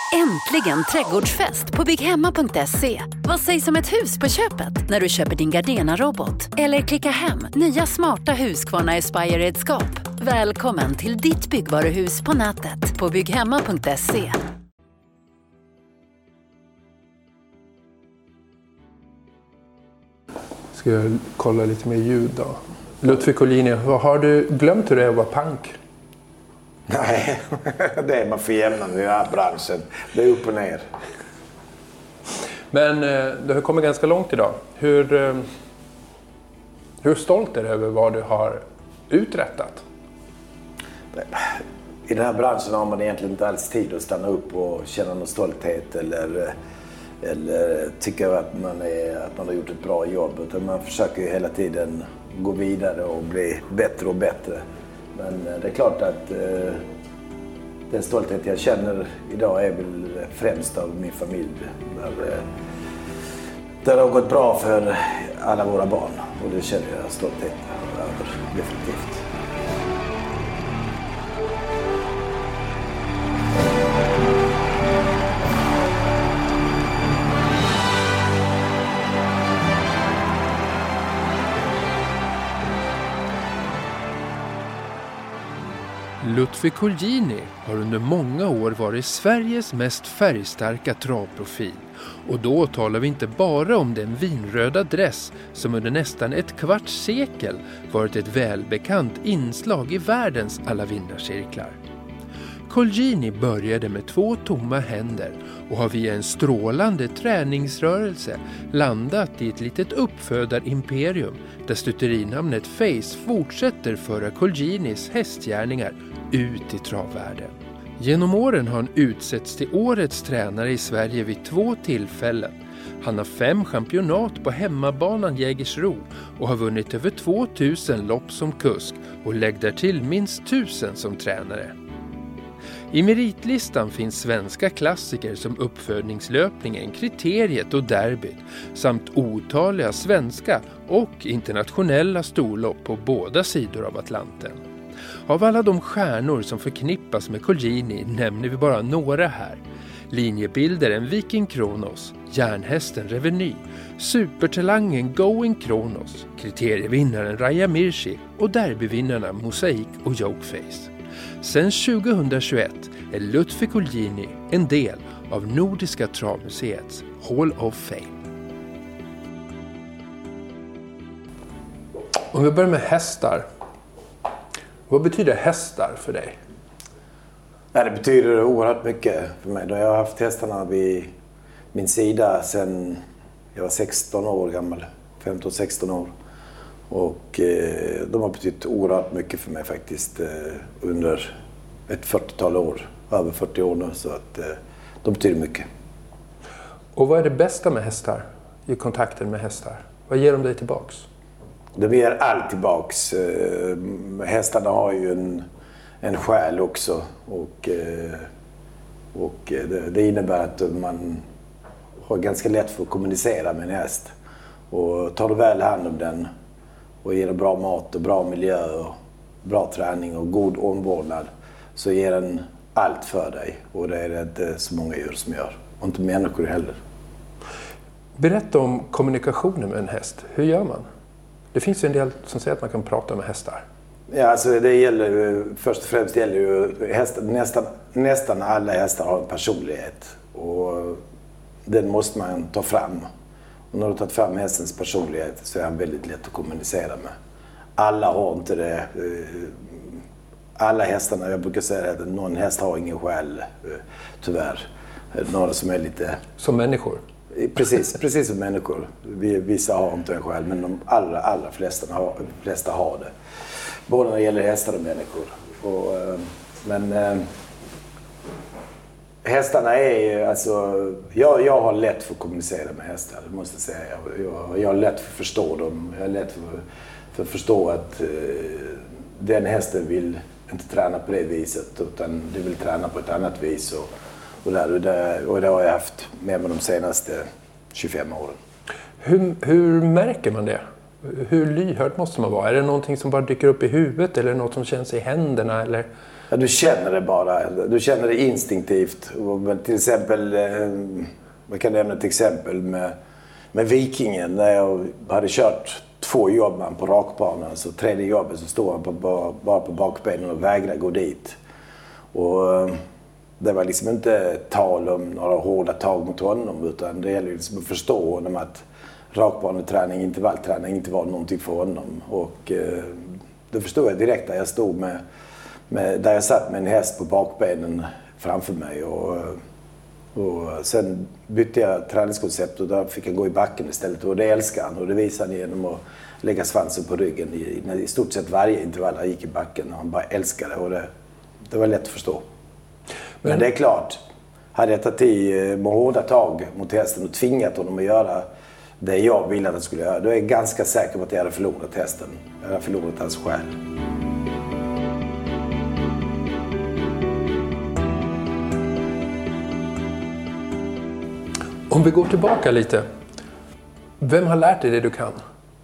Äntligen trädgårdsfest på bygghemma.se. Vad sägs om ett hus på köpet när du köper din Gardena-robot? Eller klicka hem nya smarta Husqvarna Aspire-redskap. Välkommen till ditt byggvaruhus på nätet på bygghemma.se. Ska jag kolla lite mer ljud då? Ludvig Collini, har du glömt hur det är att vara punk? Nej, det är man för jämnan i den här branschen. Det är upp och ner. Men du har kommit ganska långt idag. Hur stolt är du över vad du har uträttat? I den här branschen har man egentligen inte alls tid att stanna upp och känna någon stolthet eller tycka att man har gjort ett bra jobb. Utan man försöker ju hela tiden gå vidare och bli bättre och bättre. Men det är klart att den stolthet jag känner idag är väl främst av min familj. Där det har gått bra för alla våra barn och det känner jag stolthet över, definitivt. Ludvig Collini har under många år varit Sveriges mest färgstarka travprofil. Och då talar vi inte bara om den vinröda dress som under nästan ett kvarts sekel varit ett välbekant inslag i världens alla vinnarcirklar. Collini började med 2 tomma händer och har via en strålande träningsrörelse landat i ett litet uppfödarimperium där stuterinamnet Face fortsätter föra Collinis hästgärningar ut i travvärlden. Genom åren har han utsetts till årets tränare i Sverige vid 2 tillfällen. Han har 5 championat på hemmabanan Jägersro och har vunnit över 2000 lopp som kusk och lägger till minst 1000 som tränare. I meritlistan finns svenska klassiker som uppfödningslöpningen, kriteriet och derbyt samt otaliga svenska och internationella storlopp på båda sidor av Atlanten. Av alla de stjärnor som förknippas med Collini nämner vi bara några här. Linjebildaren Viking Kronos, järnhästen Reveny, supertalangen Going Kronos, kriterievinnaren Raja Mirchi och derbyvinnarna Mosaik och Jokeface. Sen 2021 är Ludvig Collini en del av Nordiska travmuseets Hall of Fame. Om vi börjar med hästar. Vad betyder hästar för dig? Ja, det betyder oerhört mycket för mig. Jag har haft hästarna vid min sida sedan jag var 16 år gammal. 15-16 år. Och de har betytt oerhört mycket för mig faktiskt under ett 40-tal år. Över 40 år nu, så att de betyder mycket. Och vad är det bästa med hästar i kontakten med hästar? Vad ger de dig tillbaks? De ger allt tillbaks. Hästarna har ju en själ också. Och det innebär att man har ganska lätt för att kommunicera med en häst. Och tar du väl hand om den och ger den bra mat och bra miljö och bra träning och god omvårdnad, så ger den allt för dig. Och det är det inte så många djur som gör. Och inte människor heller. Berätta om kommunikationen med en häst. Hur gör man? Det finns ju en del som säger att man kan prata med hästar. Ja, alltså det gäller först och främst gäller ju hästar, nästan alla hästar har en personlighet. Och den måste man ta fram. Och när du tagit fram hästens personlighet så är han väldigt lätt att kommunicera med. Alla har inte det. Alla hästarna, jag brukar säga att någon häst har ingen själ, tyvärr. Några som är lite... Som människor? Precis som människor. Vissa har inte en själ, men de allra flesta har det. Både när det gäller hästar och människor. Men hästarna är alltså... Jag har lätt för att kommunicera med hästar, det måste jag säga. Jag har lätt för att förstå dem. Jag har lätt för att förstå att den hästen vill inte träna på det viset, utan det vill träna på ett annat vis. Och det har jag haft med mig de senaste 25 åren. Hur märker man det? Hur lyhörd måste man vara? Är det någonting som bara dyker upp i huvudet eller något som känns i händerna? Eller Ja, du känner det bara. Du känner det instinktivt. Till exempel, man kan nämna ett exempel med Vikingen. När jag hade kört 2 jobb på rakbanan, så tredje jobbet så stod han bara på bakbenen och vägrade gå dit. Och det var liksom inte tal om några hårda tag mot honom, utan det gäller liksom att förstå honom att rakbaneträning, intervallträning inte var någonting för honom. Och det förstod jag direkt där jag stod där jag satt med en häst på bakbenen framför mig. Och sen bytte jag träningskoncept och då fick jag gå i backen istället. Och det älskar han, och det visar han genom att lägga svansen på ryggen i stort sett varje intervall han gick i backen. Och han bara älskade det, och det var lätt att förstå. Men det är klart, hade jag tagit i med hårda tag mot hästen och tvingat honom att göra det jag ville att han skulle göra, då är jag ganska säker på att jag hade förlorat hästen. Jag hade förlorat hans själ. Om vi går tillbaka lite. Vem har lärt dig det du kan?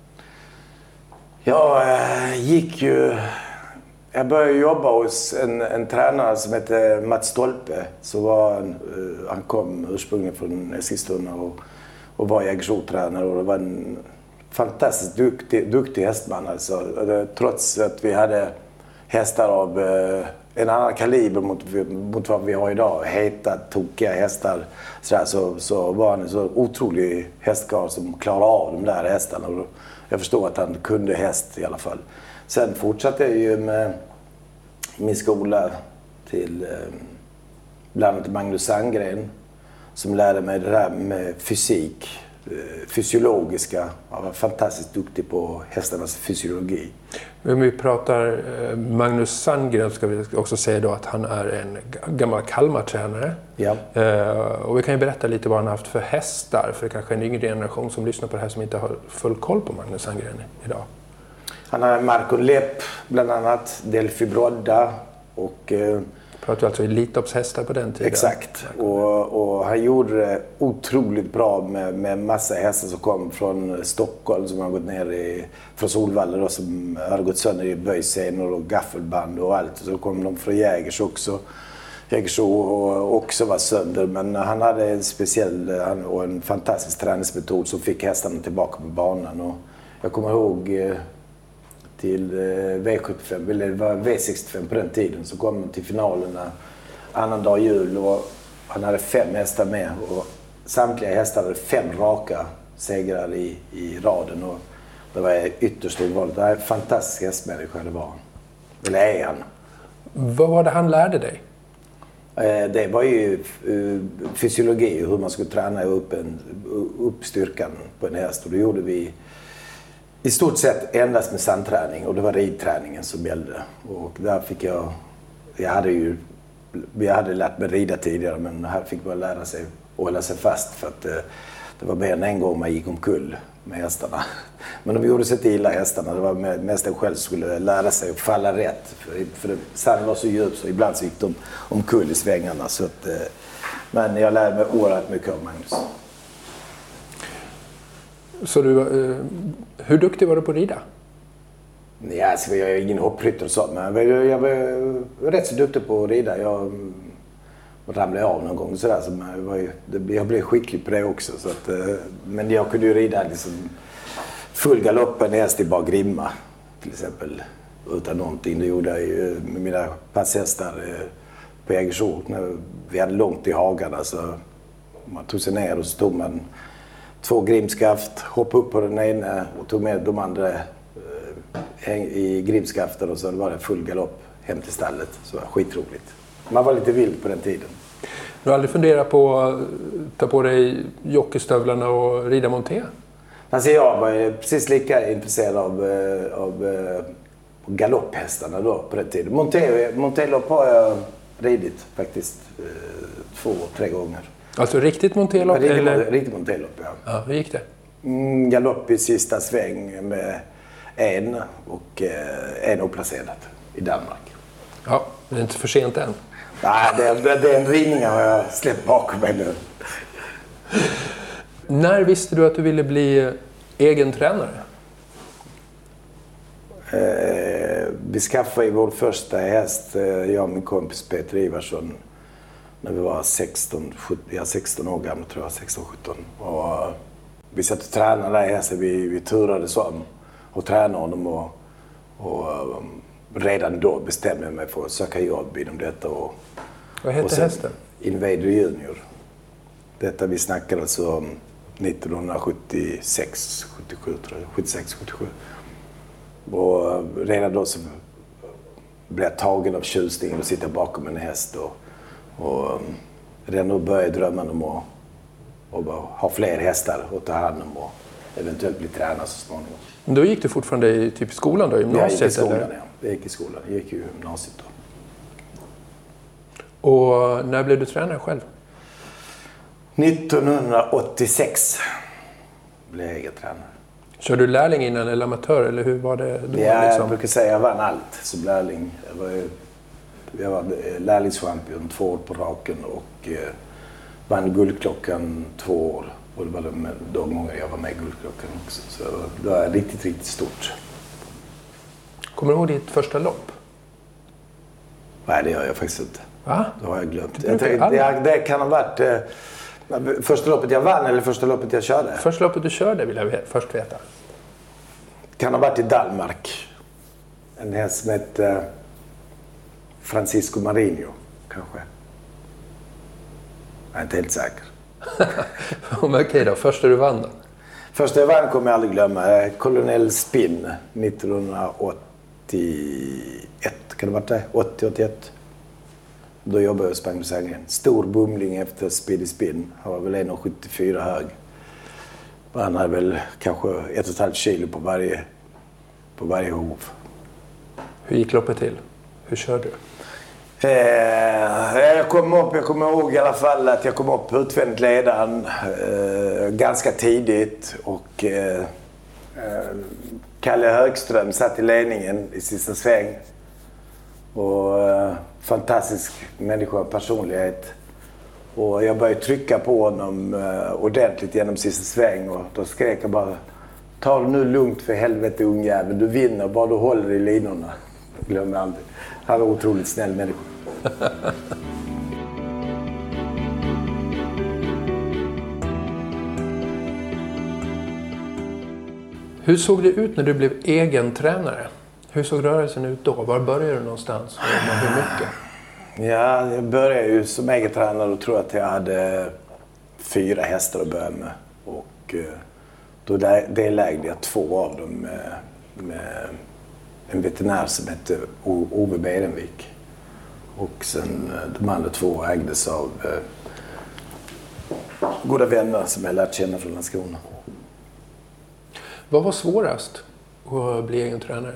Jag började jobba hos en tränare som heter Mats Stolpe. Han kom ursprungligen från Eskilstuna och var Jägersro-tränare. Och det var en fantastiskt duktig hästman. Alltså. Trots att vi hade hästar av en annan kaliber mot vad vi har idag. Heta, tokiga hästar. Så var han en så otrolig hästkarl som klarade av de där hästarna. Och jag förstår att han kunde häst i alla fall. Sen fortsatte jag ju med min skola till bland annat Magnus Sandgren, som lärde mig det där med fysik, fysiologiska. Han var fantastiskt duktig på hästarnas fysiologi. Om vi pratar Magnus Sandgren, ska vi också säga då att han är en gammal Kalmar-tränare. Ja. Och vi kan ju berätta lite vad han har haft för hästar, för kanske en yngre generation som lyssnar på det här som inte har full koll på Magnus Sandgren idag. Han har Marco Lepp bland annat, Delphi Brodda och... Pratar du alltså elitloppshästar på den tiden? Exakt. Och han gjorde det otroligt bra med massa hästar som kom från Stockholm, som har gått ner från Solvalla då, som har gått sönder i böjscenor och gaffelband och allt. Så kom de från Jägers också. Jägersro också var sönder, men han hade en speciell och en fantastisk träningsmetod som fick hästarna tillbaka på banan. Och jag kommer ihåg till V75, eller det var V65 på den tiden, så kom han till finalerna annandag jul och han hade 5 hästar med och samtliga hästar hade 5 raka segrar i raden, och det var ytterst ovanligt. Det är en fantastisk hästmänniska det var. Eller är han. Vad var det han lärde dig? Det var ju fysiologi, hur man skulle träna upp styrkan på en häst, och det gjorde vi i stort sett endast med sandträning, och det var ridträningen som gällde. Och där fick jag hade lärt mig rida tidigare, men här fick man lära sig att hålla sig fast, för att det var mer än en gång man gick omkull med hästarna. Men de gjorde sig inte illa, hästarna. Det var mest en själv som skulle lära sig att falla rätt. För sanden var så djup så ibland så gick de omkull i svängarna. Så att, men jag lärde mig oerhört mycket av Magnus. Så hur duktig var du på att rida? Ja, alltså, jag är ingen hoppryttare och så, men jag var rätt så duktig på att rida. Jag ramlade av någon gång sådär, så jag blev skicklig på det också. Så att, men jag kunde ju rida liksom full galopp en häst i bara grimma till exempel, utan någonting. Det gjorde jag ju med mina passhästar på Jägersro när vi hade långt i hagarna. Så man tog sig ner och så tog man 2 grimskaft, hoppade upp på den ena och tog med de andra i grimskaften, och så var det full galopp hem till stallet. Så skitroligt. Man var lite vild på den tiden. Du har aldrig funderat på att ta på dig jockeystövlarna och rida monté? Alltså jag var precis lika intresserad av galopphästarna då på den tiden. Montélopp har jag ridit faktiskt 2-3 gånger. Alltså riktigt montélopp? Riktigt montélopp, ja. Ja, hur gick det? Galopp i sista sväng med en oplacerad i Danmark. Ja, det är inte för sent än. Nej, den ridningen har jag släppt bakom mig nu. När visste du att du ville bli egen tränare? vi skaffade vår första häst, jag och min kompis Peter Ivarsson, när vi var 16 år gamla, tror jag, 16-17. Och vi satt och tränade den här hästen, vi turades om och tränade honom och redan då bestämde jag mig för att söka jobb inom detta. Vad heter hästen? Invader Junior. Detta vi snackade alltså om 1976, 77 tror jag. 76, 77. Och redan då så blev jag tagen av tjusningen att sitta bakom en häst. Och redan då började drömmen om att ha fler hästar att ta hand om och eventuellt bli tränad så småningom. Men då gick du fortfarande i typ skolan då, gymnasiet? Jag gick i skolan, eller? Ja. Jag gick i skolan. Jag gick i gymnasiet då. Och när blev du tränare själv? 1986 blev jag egen tränare. Kör du lärling innan eller amatör, eller hur var det då? Ja, liksom? jag brukar säga att jag vann allt som lärling. Jag var lärlingschampion 2 år på raken och vann Guldklockan 2 år. Och det var de gånger jag var med i Guldklockan också. Så det var riktigt, riktigt stort. Kommer du ihåg ditt första lopp? Nej, det gör jag faktiskt inte. Va? Det har jag glömt. Det kan ha varit första loppet jag vann eller första loppet jag körde. Första loppet du körde vill jag först veta. Kan ha varit i Danmark. En häst som hette Francisco Marinho, kanske. Jag är inte helt säker. Okej då, första du vann då? Första jag vann kommer jag aldrig glömma. Colonel Spin 1981. Kan det ha varit det? 80-81. Då jobbade jag och sprang på Sandgren. Stor bumling efter Speedy Spin. Han var väl 1,74 hög. Han hade väl kanske 1,5 kilo på varje hov. Hur gick loppet till? Hur körde du? Jag kommer ihåg i alla fall att jag kom upp utvändigt ledaren ganska tidigt och Kalle Högström satt i ledningen i sista sväng. Och fantastisk människa och personlighet. Och jag började trycka på honom ordentligt genom sista sväng och då skrek jag bara: ta det nu lugnt för helvete ungjävel, du vinner bara du håller i linorna. Glömmer aldrig. Han var otroligt snäll människa. Hur såg det ut när du blev egen tränare? Hur såg rörelsen ut då? Var började du någonstans? Hur mycket? Ja, jag började ju som egen tränare och tror att jag hade 4 hästar att börja med. Och då delägde jag 2 av dem med en veterinär som hette Ove Berenvik. Och sen de andra 2 ägdes av goda vänner som jag lärt känna från Landskrona. Vad var svårast att bli egen tränare?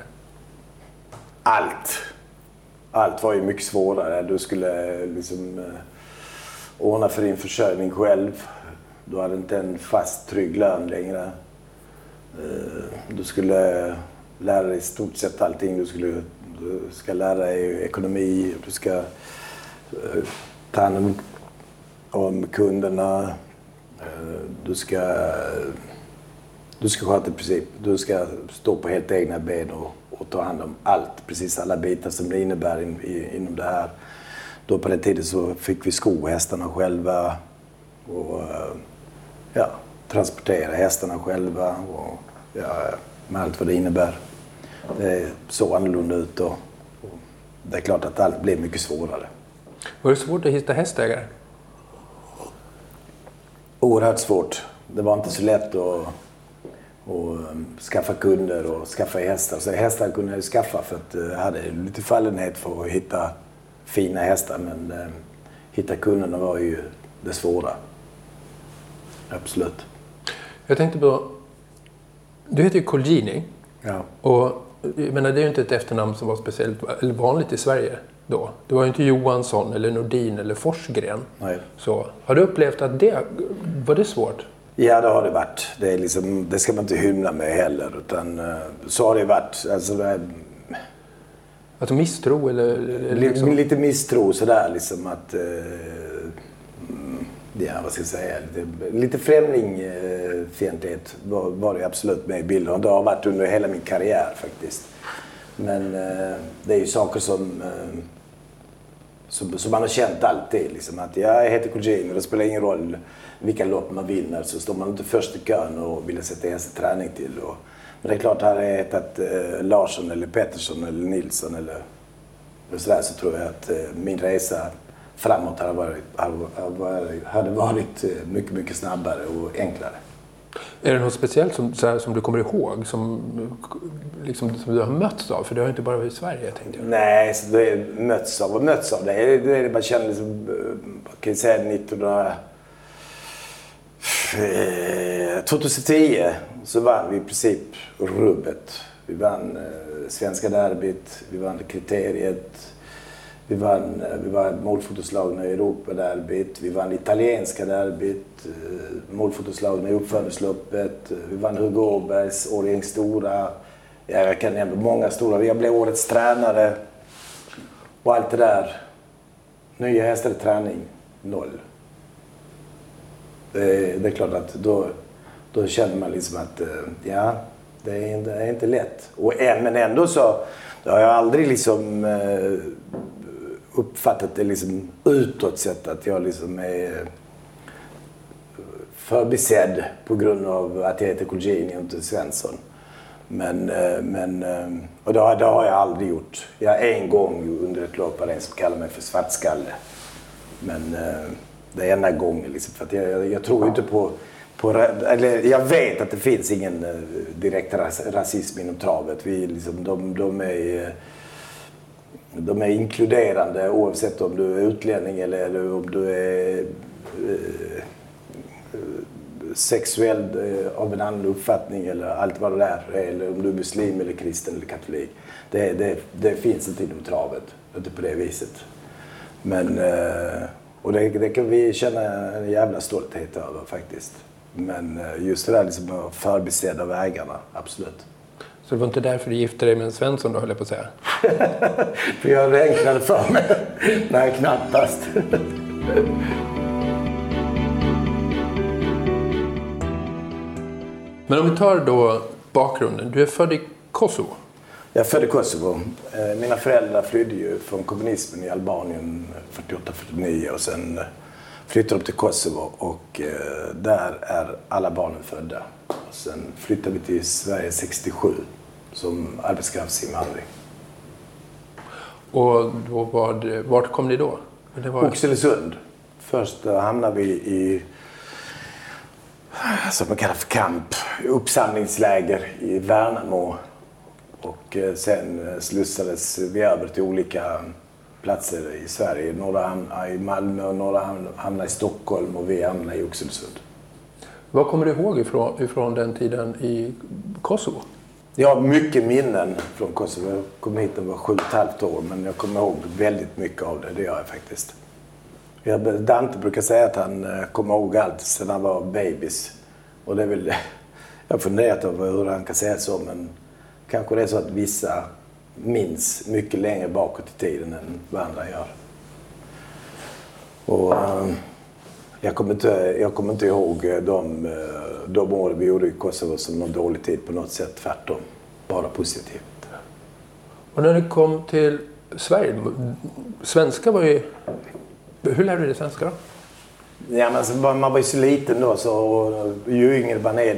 Allt var ju mycket svårare. Du skulle liksom ordna för din försörjning själv. Du hade inte en fast trygg lön längre. Du skulle lära dig i stort sett allting. Du ska lära dig ekonomi. Du ska ta hand om kunderna. Du ska sköta i princip. Du ska stå på helt egna ben och ta hand om allt. Precis alla bitar som det innebär inom det här. Då på den tiden så fick vi sko hästarna själva. Och transportera hästarna själva. Och med allt vad det innebär. Det såg annorlunda ut och det är klart att allt blev mycket svårare. Var det svårt att hitta hästägare? Oerhört svårt. Det var inte så lätt att skaffa kunder och skaffa hästar. Så hästar kunde jag skaffa för att jag hade lite fallenhet för att hitta fina hästar. Men hitta kunderna var ju det svåra. Absolut. Jag tänkte på, du heter ju Colgjini. Ja. Och jag menar, det är ju inte ett efternamn som var speciellt eller vanligt i Sverige då. Det var ju inte Johansson eller Nordin eller Forsgren. Nej. Så, har du upplevt att var det svårt? Ja, det har det varit. Det är liksom, det ska man inte hymla med heller. Utan så har det varit. Alltså misstro eller liksom... Lite misstro sådär liksom att... vad ska jag säga? Lite främlingfientlighet var det absolut med i bilden. Och det har varit under hela min karriär faktiskt. Men det är ju saker som man har känt alltid. Liksom, att jag heter Colgjini, det spelar ingen roll vilka lopp man vinner, så står man inte först i kön och vill sätta en träning till. Men det är klart, hade jag hetat Larsson eller Pettersson eller Nilsson eller sådär, så tror jag att min resa framåt hade varit mycket, mycket snabbare och enklare. Är det något speciellt som du kommer ihåg som du har mötts av? För det har inte bara varit i Sverige, tänkte jag. Nej, så det är mötts av. Det är det man känner liksom, kan jag säga 2010 så vann vi i princip rubbet. Vi vann svenska derbyt, vi vann kriteriet, vi vann målfotoslagen i Europa-derbyt, vi vann italienska derbyt, målfotoslagen i uppförandeloppet, vi vann Hugo Åbergs, Årjängs stora, jag kan nämna många stora, jag blev årets tränare och allt det där. Nya hästar i träning, 0. Det är klart att då känner man liksom att det är inte lätt. Men ändå så har jag aldrig liksom uppfattat det liksom utåt sett att jag liksom är förbisedd på grund av att jag heter Colgjini och inte Svensson. Och det har jag aldrig gjort. Jag en gång under ett lopp hade en som kallade mig för svartskalle. Men det är enda gången liksom, för att jag tror inte på eller jag vet att det finns ingen direkt rasism inom travet. Vi liksom, de är inkluderande oavsett om du är utlänning eller om du är sexuell av en annan uppfattning eller allt vad det är, eller om du är muslim eller kristen eller katolik. Det finns inte inom travet, inte på det viset. Men och det kan vi känna en jävla stolthet över faktiskt. Men just det där liksom att förbisedd av ägarna, absolut. Så det var inte därför du gifte dig med en Svensson då, höll jag på att säga? För jag det enklare för mig. Nej, knappast. Men om vi tar då bakgrunden. Du är född i Kosovo. Jag är född i Kosovo. Mina föräldrar flydde ju från kommunismen i Albanien 48-49 och sen flyttade de till Kosovo och där är alla barnen födda. Och sen flyttade vi till Sverige 67 som arbetskraftsinvandring. Och då vart kom ni då? Oxelösund. Först hamnade vi i, som man kallar för kamp, uppsamlingsläger i Värnamo. Och sen slussades vi över till olika platser i Sverige. Några hamnade i Malmö och några hamnade i Stockholm och vi hamnade i Oxelösund. Vad kommer du ihåg ifrån den tiden i Kosovo? Jag har mycket minnen från Kosovo. Jag kom hit när jag var 7,5 år, men jag kommer ihåg väldigt mycket av det. Det gör jag faktiskt. Dante brukar säga att han kommer ihåg allt sedan han var babys. Och det är väl, jag har funderat över hur han kan säga så, men kanske det är så att vissa minns mycket längre bakåt i tiden än vad andra gör. Och jag kommer inte ihåg de år vi gjorde i Kosovo som någon dålig tid på något sätt, tvärtom. Bara positivt. Och när du kom till Sverige, svenska var ju... Hur lärde du dig svenska då? Ja, men alltså, man var ju så liten då, så ju yngre man är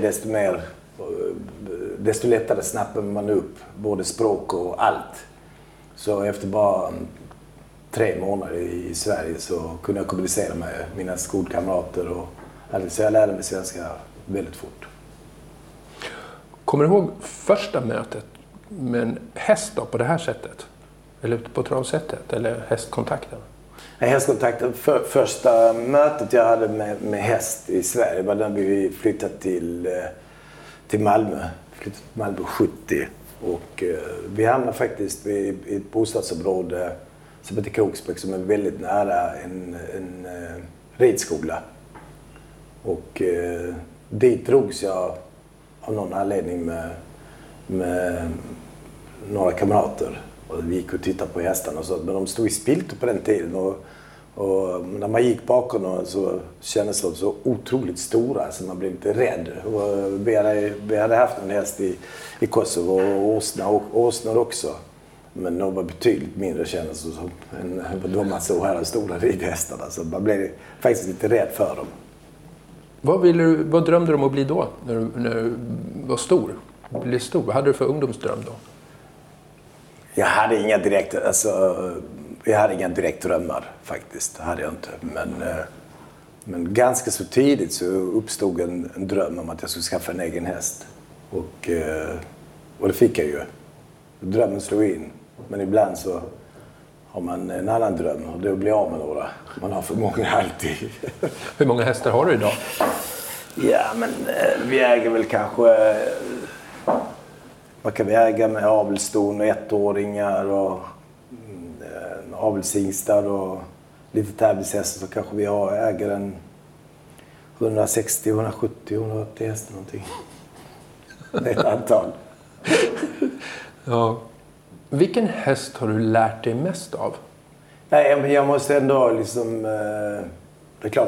desto lättare snappar man upp både språk och allt. Så efter bara 3 månader i Sverige så kunde jag kommunicera med mina skolkamrater så jag lärde mig svenska väldigt fort. Kommer du ihåg första mötet med en häst då, på det här sättet? Eller på travsättet? Eller hästkontakten? Hästkontakten, första mötet jag hade med häst i Sverige var när vi flyttade till Malmö. Flyttade till Malmö 70. Och vi hamnade faktiskt i ett bostadsområde som heter Kroksbäck, som är väldigt nära en ridskola. Och dit drogs jag av någon anledning med några kamrater. Och vi gick och tittade på hästarna och så, men de stod i spiltor på den tiden. Och när man gick bakom dem så kändes de så otroligt stora så man blev lite rädd. Och vi hade haft en häst i Kosovo och åsnor också. Men de var betydligt mindre kända än de man såg här, de stora ridhästarna. Så man blev faktiskt lite rädd för dem. Vad drömde du om att bli då, när du var stor? Blev stor? Vad hade du för ungdomsdröm då? Jag hade inga direkt drömmar faktiskt. Det hade jag inte. Men ganska så tidigt så uppstod en dröm om att jag skulle skaffa en egen häst. Och det fick jag ju. Drömmen slog in. Men ibland så har man en annan dröm och det är att bli av med några. Man har för många alltid. Hur många hästar har du idag? Ja, men vi äger väl kanske... Vad kan vi äga med avelston och ettåringar och avelshingstar och lite tävlingshästar, så kanske vi äger en 160, 170, 180 hästar någonting. Det är ett antal. Ja. Vilken häst har du lärt dig mest av? Nej, men jag måste ändå liksom... det är klart,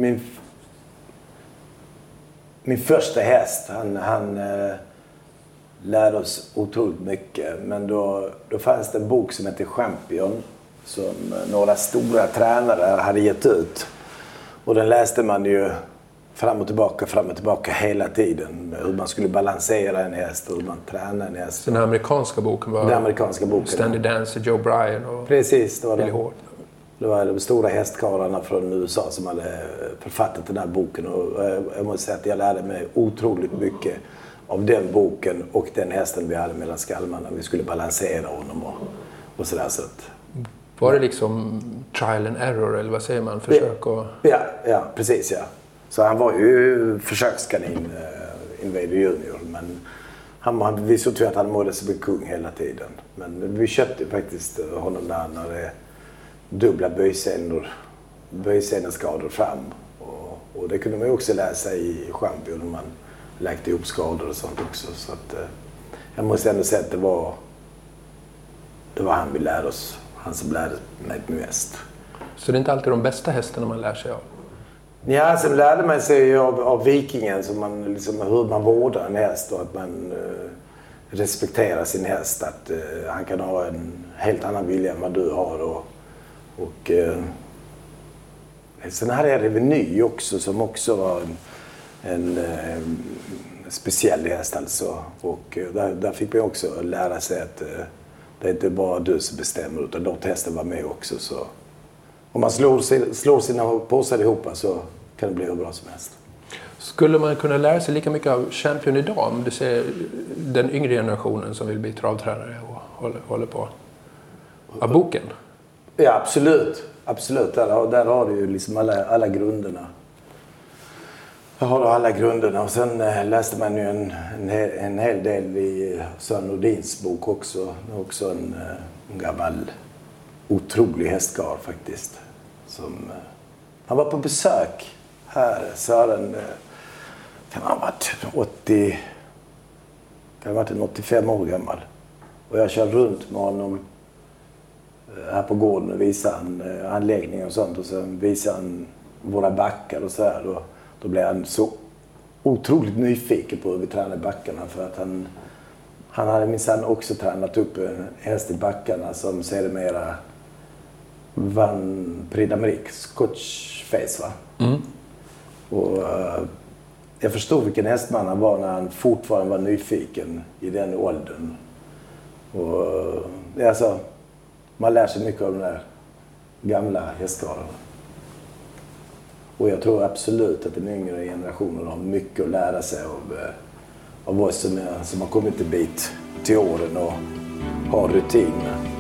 min första häst, han lärde oss otroligt mycket. Men då fanns det en bok som heter Champion som några stora tränare hade gett ut. Och den läste man ju fram och tillbaka hela tiden. Hur man skulle balansera en häst och hur man tränar en häst. Den amerikanska boken var... Den amerikanska boken. Stanley Dancer, Joe Bryan och... Precis, det var de stora hästkarlarna från USA som hade författat den här boken. Och jag måste säga att jag lärde mig otroligt mycket av den boken och den hästen vi hade mellan skalmarna. Vi skulle balansera honom och sådär. Så att... Var det liksom trial and error, eller vad säger man? Försök och... Ja, precis, ja. Så han var ju försökskanin, Invader Junior. Men vi såg att han mådde som en kung hela tiden. Men vi köpte faktiskt honom när han hade dubbla böjseneskador fram. Och det kunde man ju också läsa i Champion när man läkte ihop skador och sånt också. Så att, jag måste ändå säga att det var han vi lärde oss. Han som lärde mig mest. Så det är inte alltid de bästa hästarna man lär sig av? Ja, sen lärde man sig av vikingen hur man vårdar en häst och att man respekterar sin häst. Att han kan ha en helt annan vilja än vad du har. Sen hade jag Reveny också som också var en speciell häst alltså. Och där fick man också lära sig att det är inte bara du som bestämmer utan låt hästen vara med också. Så om man slår sina påsar ihop så kan det bli hur bra som helst. Skulle man kunna lära sig lika mycket av Champion idag om du ser den yngre generationen som vill bli travtränare och håller på av boken? Ja, absolut. Absolut. Där har du ju liksom alla grunderna. Jag har alla grunderna och sen läste man ju en hel del i Sören Nordins bok också. Också en gammal otrolig hästkar faktiskt. Han var på besök här. Sören kan ha varit 85 år gammal. Och jag kör runt med honom här på gården och visar han anläggningar och sånt. Och sen visar han våra backar och så här. Då blev han så otroligt nyfiken på hur vi tränar backarna. För att han hade minsann också tränat upp en häst i backarna som sedermera vann Prix d'Amérique, Scotch Face, va? Mm. Och jag förstod vilken hästman han var när han fortfarande var nyfiken i den åldern. Och alltså, man lär sig mycket av de där gamla hästkarlarna. Och jag tror absolut att den yngre generationen har mycket att lära sig av oss som har kommit en bit till åren och har rutin.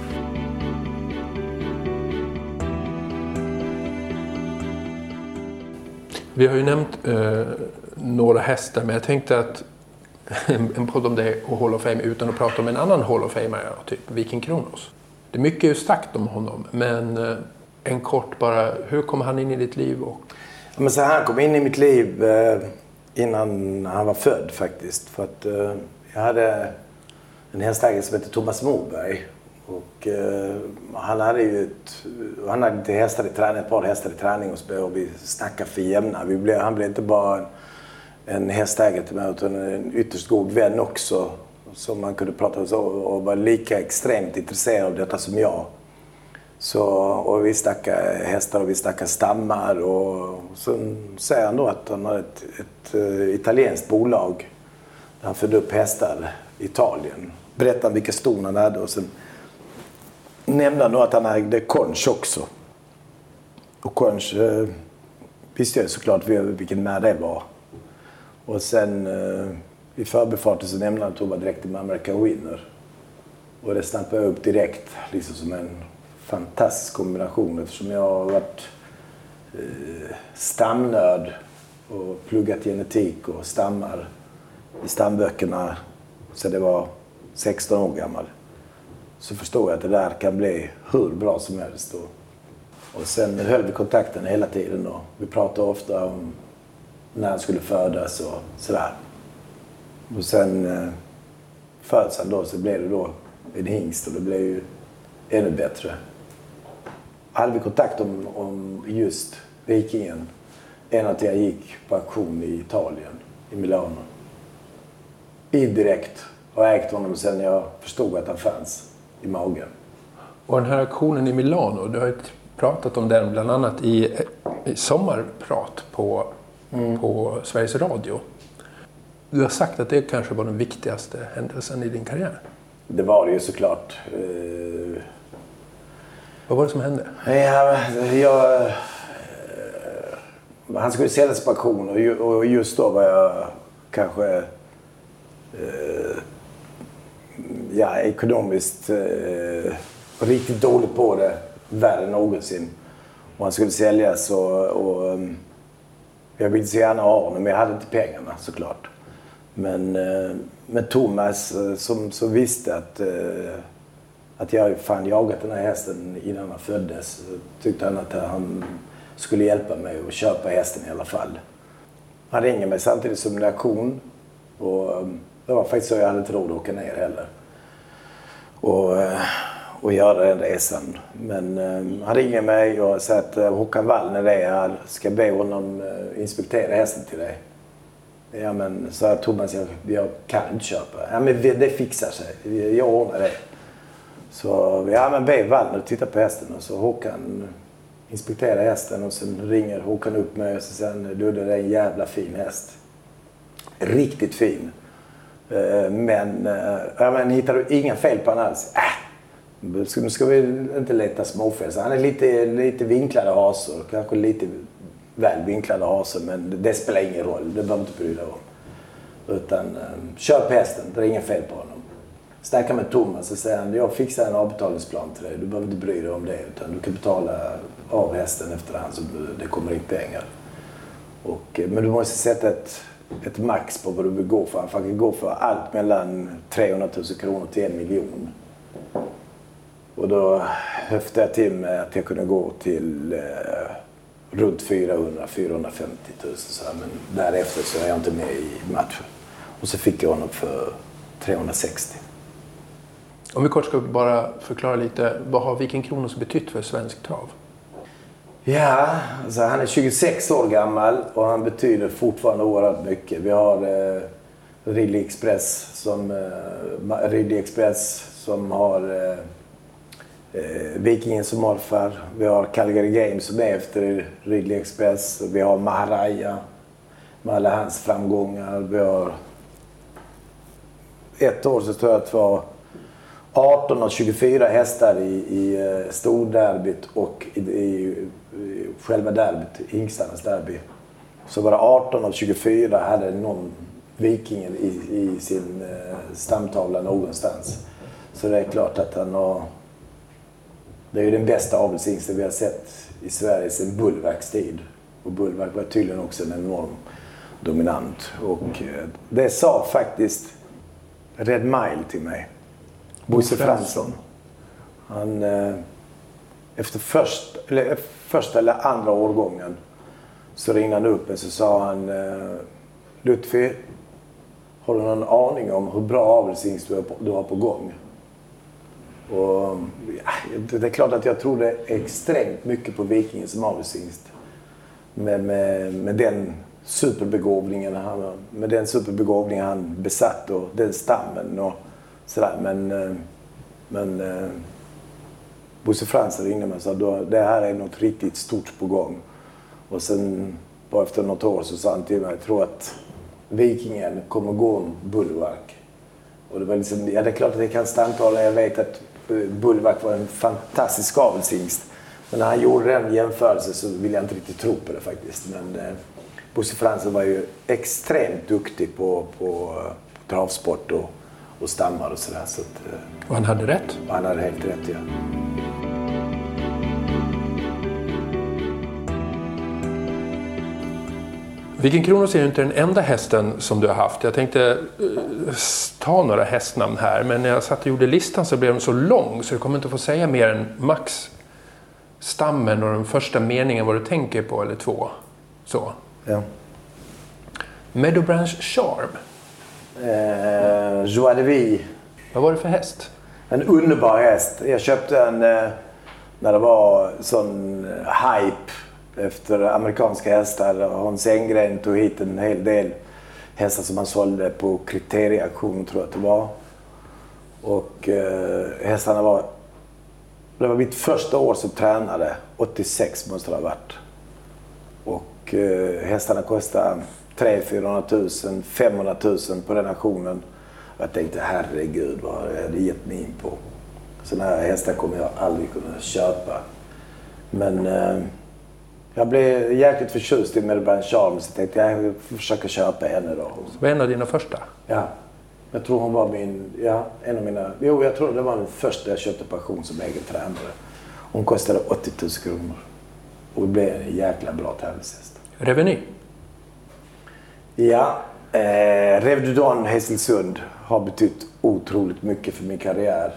Vi har ju nämnt några hästar, men jag tänkte att en podd om det och Hall of Fame utan att prata om en annan Hall of Famer, typ Viking Kronos. Det är mycket sagt om honom, men en kort bara, hur kom han in i ditt liv? Ja, men så han kom in i mitt liv innan han var född faktiskt. För att jag hade en hästägare som heter Thomas Moberg. Och han hade inte hästar i träning, ett par hästar i träning och vi snackade för jämna. Han blev inte bara en hästägare till mig utan en ytterst god vän också. som man kunde prata så och var lika extremt intresserad av detta som jag. Så, och vi snackade hästar och vi snackade stammar och så säger han då att han har ett italienskt bolag där han födde upp hästar i Italien. Berättade vilka ston han hade och sen nämnde han då att han hade konch också. Och konch visste jag såklart vilken med det var. Och sen i förbifarten så nämnde han att han var direkt i American Winner. Och det snappade jag upp direkt liksom som en fantastisk kombination eftersom jag har varit stamnörd och pluggat genetik och stammar i stamböckerna så det var 16 år gammal. Så förstod jag att det där kan bli hur bra som helst. Och sen höll vi kontakten hela tiden och vi pratade ofta om när han skulle födas och sådär. Och sen föds han då så blev det då en hingst och det blev ju ännu bättre. Hade vi kontakt om just Vikingen än att jag gick på auktion i Italien, i Milano. Indirekt har jag ägt honom sen jag förstod att han fanns i magen. Och den här auktionen i Milano, du har ju pratat om den bland annat i sommarprat på Sveriges Radio. Du har sagt att det kanske var den viktigaste händelsen i din karriär. Det var det ju såklart. Vad var det som hände? Han skulle säljas på auktion och just då var jag kanske ekonomiskt riktigt dålig på det, värre än någonsin. Och han skulle säljas och jag ville så gärna ha honom, men jag hade inte pengarna såklart. Men Thomas som visste att jag fan jagat den här hästen innan han föddes, tyckte han att han skulle hjälpa mig att köpa hästen i alla fall. Han ringde mig samtidigt som en auktion och det var faktiskt så jag hade inte råd att åka ner heller och göra den resan. Men han ringer mig och säger att Håkan Wallner är här, ska be honom inspektera hästen till dig. Ja men så Thomas, jag kan inte köpa. Ja men det fixar sig, jag ordnar det. Så ja men be Wallner titta på hästen och så Håkan inspekterar hästen och sen ringer Håkan upp mig och så säger han, du det är en jävla fin häst. Riktigt fin. Men hittar du inga fel på han alls? Nu ska vi inte leta småfel. Så han är lite vinklade hasor, kanske lite väl vinklade hasor, men det spelar ingen roll, det behöver inte bry dig om. Utan köp hästen, det är inga fel på honom. Snacka med Thomas och säger han, jag fixar en avbetalningsplan till dig, du behöver inte bry dig om det utan du kan betala av hästen efterhand så det kommer in pengar. Men du måste sätta ett max på vad du vill gå för. Han kan gå för allt mellan 300 000 kronor till 1 miljon. Och då höftade jag till med att jag kunde gå till runt 400-450 000. Men därefter så är jag inte med i matchen. Och så fick jag honom för 360. Om vi kort ska bara förklara lite, vad har Viking Kronos betytt för svensk trav? Ja, alltså han är 26 år gammal och han betyder fortfarande oerhört mycket. Vi har Ridley Express som har Vikingen som morfar. Vi har Calgary Games som är efter Ridley Express. Vi har Maharaja med alla hans framgångar. Vi har ett år så tror jag att det var 18 av 24 hästar i storderbyt och i själva derbyt, hingstarnas derby. Så var det 18 av 24 hade någon Vikingen i sin stamtavla någonstans. Så det är klart att han har... Det är ju den bästa avelshingsten vi har sett i Sverige sedan Bullvax tid. Och Bullvax var tydligen också en enorm dominant. Och det sa faktiskt Red Mile till mig. Bosse Fransson. Han efter första eller andra årgången så ringde han upp och så sa han Lutfi, har du någon aning om hur bra avelshingst du har på gång? Och det är klart att jag tror det är extremt mycket på Vikingen som avelshingst. Med den superbegåvningen. Med den superbegåvningen han besatt och den stammen och sådär. Men Bosse Frans ringde mig och sa det här är något riktigt stort på gång. Och sen bara efter något år så sa han till mig, jag tror att Vikingen kommer gå om Bullmark. Och det var liksom, det är klart att det kan stantala. Jag vet att Bullmark var en fantastisk avelshingst. Men när han gjorde den jämförelsen så vill jag inte riktigt tro på det faktiskt. Men Bosse Fransson var ju extremt duktig på travsport och stammar och sådär. Så och han hade rätt? Han hade helt rätt, ja. Viking Kronos är ju inte den enda hästen som du har haft. Jag tänkte ta några hästnamn här, men när jag satt och gjorde listan så blev den så lång så jag kommer inte få säga mer än max stammen och den första meningen vad du tänker på, eller två. Så. Ja. Meadowbranch Charm. Joie de Vie. Vad var det för häst? En underbar häst. Jag köpte en när det var sån hype efter amerikanska hästar. Hans Enggren tog hit en hel del hästar som han sålde på kriterieauktion, tror jag att det var. Och hästarna var... Det var mitt första år som tränare. 86 måste det ha varit. Och hästarna kostade 300-400 000, 500 000 på den auktionen. Jag tänkte, herregud, vad jag hade gett mig in på. Sådana här hästar kommer jag aldrig kunna köpa. Men jag blev jäkligt förtjust i Meadowbranch Charm, så tänkte jag försöka köpa henne då. Så var en av dina första? Ja. Jag tror hon var en av mina... Jo, jag tror det var den första jag köpte på auktion som egen tränare. Hon kostade 80 000 kronor. Och det blev en jäkla bra tävlingshäst. Reveny? Ja. Rêve du Don Hässelsund har betytt otroligt mycket för min karriär.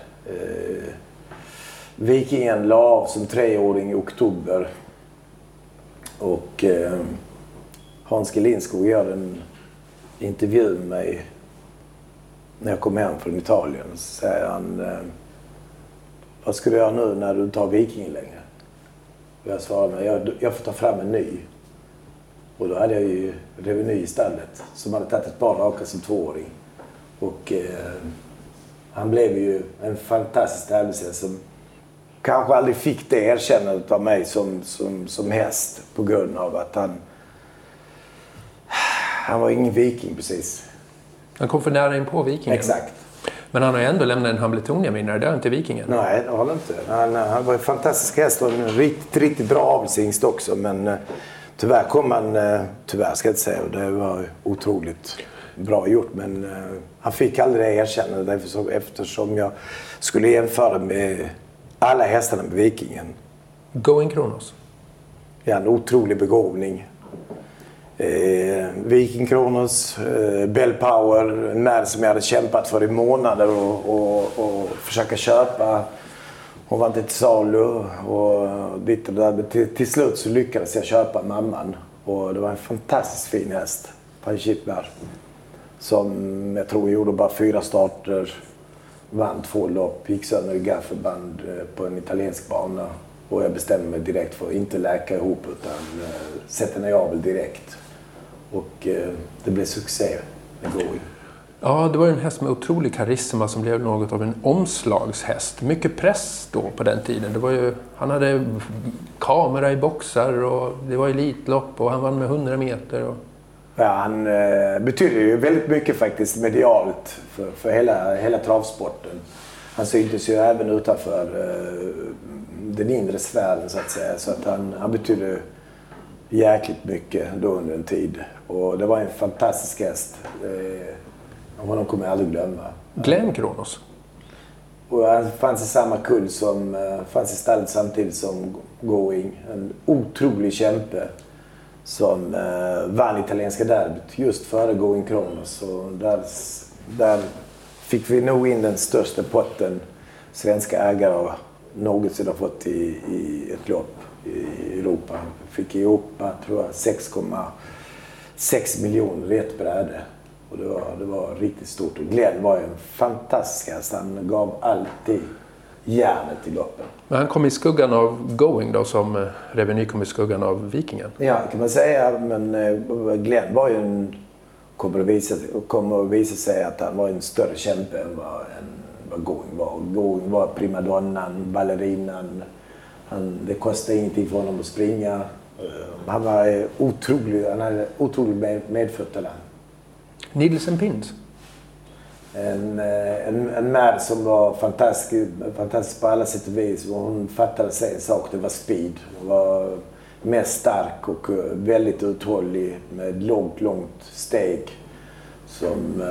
Vikingen la av som 3-åring i oktober. Och Hans Gelinskog gör en intervju med mig när jag kom hem från Italien. Så säger han, vad ska du göra nu när du tar Vikingen längre? Och jag svarade, jag får ta fram en ny. Och då hade jag ju Reveny i stallet som hade tagit ett par raka som 2-åring. Och han blev ju en fantastisk tävlingshäst som kanske aldrig fick det erkännandet av mig som häst på grund av att han var ingen viking precis. Han kom för nära in på Vikingen. Exakt. Men han har ju ändå lämnat en Hambletonian-vinnare, det är inte Vikingen. Nej, det har han inte. Han var en fantastisk häst och en riktigt bra avelshingst också. Men tyvärr ska jag inte säga, det var otroligt bra gjort. Men han fick aldrig det erkännandet eftersom jag skulle jämföra med alla hästarna med Vikingen. Going Kronos? Ja, en otrolig begåvning. Viking Kronos, Bell Power, en märk som jag hade kämpat för i månader och försöka köpa. Hon var inte till salu och till slut så lyckades jag köpa mamman. Och det var en fantastiskt fin häst, Panchipmar, som jag tror gjorde bara 4 starter, vann 2 lopp, gick sönder i gaffelband på en italiensk bana. Och jag bestämde mig direkt för att inte läka ihop utan sätta ner avel direkt. Och det blev succé med Going. Ja, det var ju en häst med otrolig karisma som blev något av en omslagshäst. Mycket press då på den tiden. Det var ju, han hade kamera i boxar och det var elitlopp och han vann med 100 meter. Och... Ja, han betyder ju väldigt mycket faktiskt medialt för hela travsporten. Han syntes ju även utanför den inre sfären så att säga. Så att han betyder jäkligt mycket då under en tid. Och det var en fantastisk häst. Honom kommer jag aldrig glömma. Glenn Kronos? Och han fanns i samma kull som fanns i stallet samtidigt som Going. En otrolig kämpe som vann italienska derbyt just före Going Kronos. Och där fick vi nog in den största potten svenska ägare någonsin har fått i ett lopp i Europa. Fick i Europa, tror jag, 6,6 miljoner i ett bräde. Och det var riktigt stort. Och Glenn var ju en fantastisk häst. Han gav alltid järnet i loppen. Men han kom i skuggan av Going då, som Reveny kom i skuggan av Vikingen? Ja, kan man säga. Men Glenn var ju kommer att visa sig att han var en större kämpe än vad Going var. Going var primadonnan, ballerinan. Det kostade ingenting för honom att springa. Han hade otrolig medfötterland. Nielsen Pins? En man som var fantastisk på alla sätt och vis. Hon fattade sig en sak, det var speed. Hon var mest stark och väldigt uthållig med långt steg. Som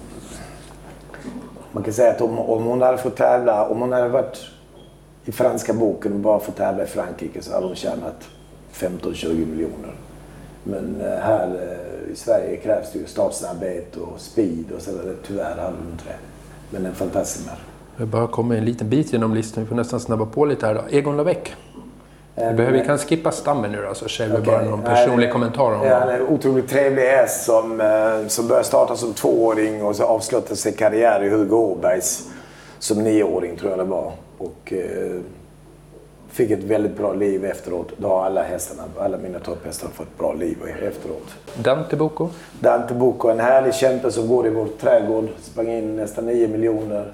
man kan säga att om hon hade fått tävla, om hon hade varit i franska boken och bara fått tävla i Frankrike, så hade hon tjänat 15-20 miljoner. Men här i Sverige krävs det ju startsnabbhet och speed och så där. Tyvärr hade hon inte det. Men en fantastisk man. Vi bara kommer en liten bit genom listan. Vi får nästan snabba på lite här då. Egon Lavec. Vi kan skippa stammen nu då, så säger vi bara någon personlig kommentar om det. Han är en otroligt trevlig häst som började starta som 2-åring och så avslutade sin karriär i Hugo Åbergs som 9-åring, tror jag det var. Och fick ett väldigt bra liv efteråt. Då har alla mina topphästar fått bra liv efteråt. Dante Bocco? Dante Bocco, en härlig kämpe som går i vår trädgård. Sprang in nästan 9 miljoner.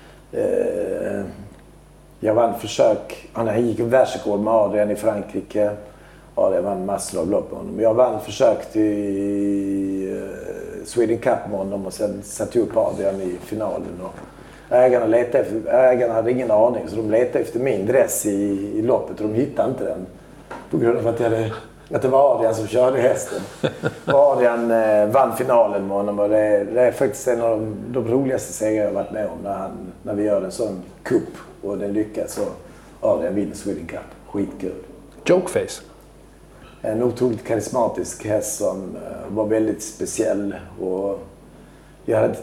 Jag vann försök. Han gick en världsrekord med Adrian i Frankrike. Adrian vann massor av lopp med honom. Jag vann försök till Sweden Cup med honom och sen satte upp Adrian i finalen. Och ägarna hade ingen aning, så de letade efter min dress i loppet och de hittade inte den. På grund av att det var Adrian som körde hästen. Och Adrian vann finalen med honom och det är faktiskt en av de roligaste segrar jag varit med om när vi gör en sån kupp och den lyckas, så Adrian vinner Sweden Cup. Skitkul. Jokeface? En otroligt karismatisk häst som var väldigt speciell och jag hade inte